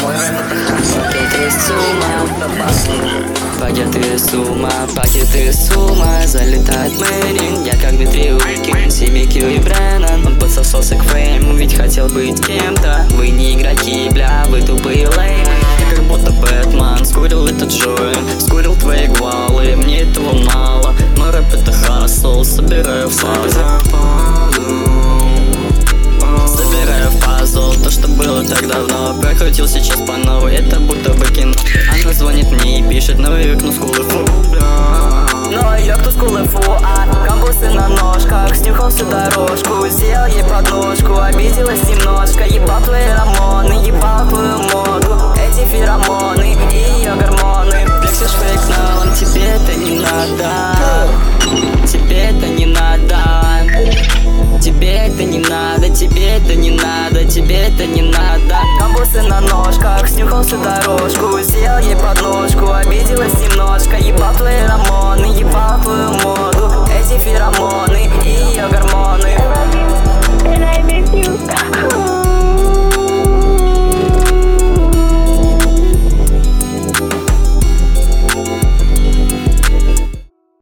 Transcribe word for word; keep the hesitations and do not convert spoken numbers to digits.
Пакеты с ума, пакеты с ума, пакеты с ума. Залетает Мэрин, я как Дмитрий Улькин, Сими Кью и Бреннан. Он подсосался к фейму, ведь хотел быть кем-то. Вы не игроки, бля, вы тупые леймы. Я как будто Бэтмен, скурил этот джойн, скурил твои гвалы, мне этого мало. Мой рэп это хасл, собираю фазы. Собираю пазл, то что было так давно прокрутил сейчас по новой, это будто бы кино. Она звонит мне и пишет, ну и ну скулы фу. Ну и кто скулы фу, а камбусы на ножках, снюхал всю дорожку, сделал ей подножку, обиделась немножко. Ебал твои рамоны, ебал твою моду, эти феромоны и ее гормоны. Флексишь фейкналом, тебе это не надо, тебе это не надо. Тебе это не надо, тебе это не надо, тебе это не надо. Камбусы на ножках, снюхал всю дорожку, сделал ей подножку, обиделась немножко, ебал твои